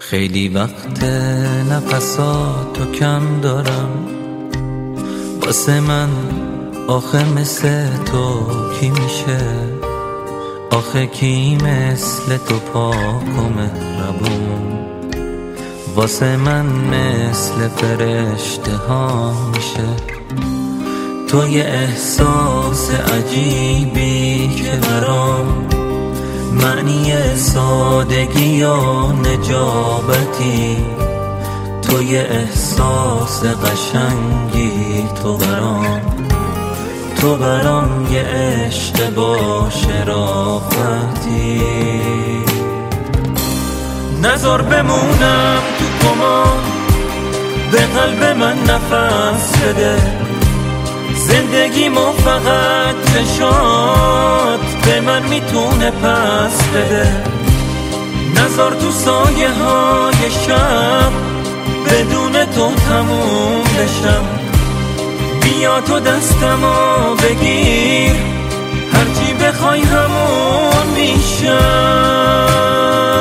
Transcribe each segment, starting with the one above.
خیلی وقت نفساتو کم دارم، واسه من آخه مثل تو کی میشه؟ آخه کی مثل تو پاک و مهربون؟ واسه من مثل فرشته ها میشه؟ تو یه احساس عجیبی که برام معنی سادگی و نجابتی، تو یه احساس قشنگی، تو برام یه عشق با شرافتی. نذار بمونم تو کما، به قلب من نفس بده، زندگیمو فقط چشات به من میتونه پس بده. نذار تو سایه های شب بدون تو تموم بشم، بیا تو دستمو بگیر، هرچی بخوای همون میشم.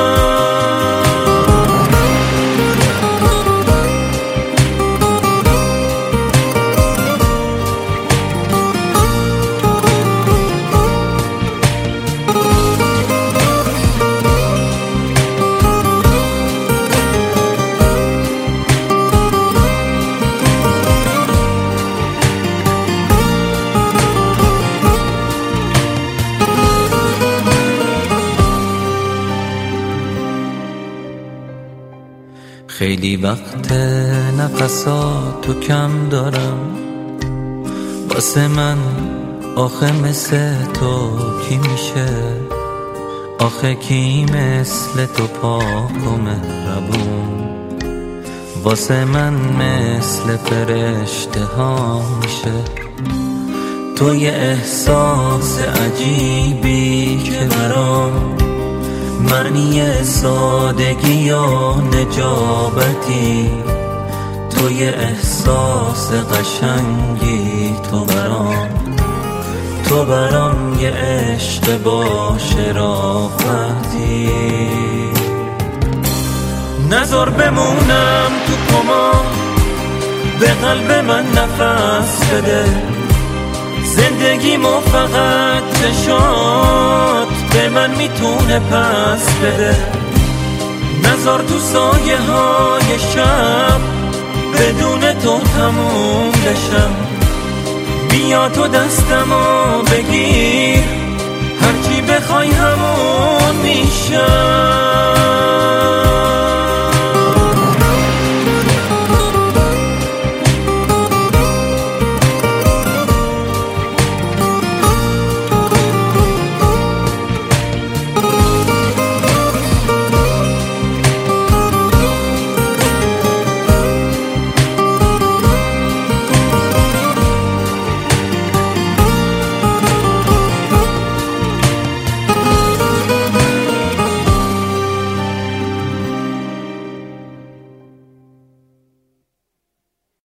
خیلی وقت نفساتو کم دارم، واسه من آخه مثل تو کی میشه؟ آخه کی مثل تو پاک و مهربون؟ واسه من مثل فرشته ها میشه؟ تو یه احساس عجیبی که برام معنی سادگی و نجابتی، تو یه احساس قشنگی، تو برام یه عشق با شرافتی. نذار بمونم تو کما، به قلب من نفس بده، زندگیمو فقط چشات به من میتونه پس بده. نذار تو سایه های شب بدون تو تموم بشم، بیا تو دستمو بگیر، هرچی بخوای همون میشم.